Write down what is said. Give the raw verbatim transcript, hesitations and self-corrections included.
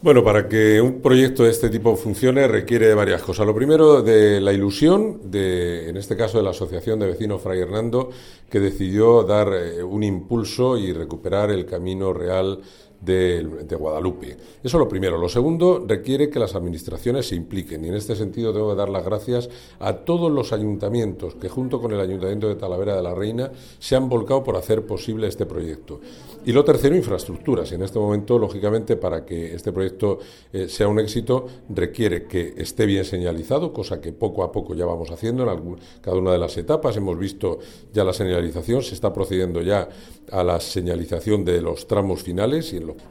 Bueno, para que un proyecto de este tipo funcione requiere de varias cosas. Lo primero, de la ilusión, de, en este caso de la Asociación de Vecinos Fray Hernando, que decidió dar eh, un impulso y recuperar el camino real de, de Guadalupe. Eso es lo primero. Lo segundo, requiere que las administraciones se impliquen, y en este sentido tengo que dar las gracias a todos los ayuntamientos que, junto con el Ayuntamiento de Talavera de la Reina, se han volcado por hacer posible este proyecto. Y lo tercero, infraestructuras. En este momento, lógicamente, para que este proyecto eh, sea un éxito, requiere que esté bien señalizado, cosa que poco a poco ya vamos haciendo en algún, cada una de las etapas. Hemos visto ya la señalización, se está procediendo ya a la señalización de los tramos finales y en los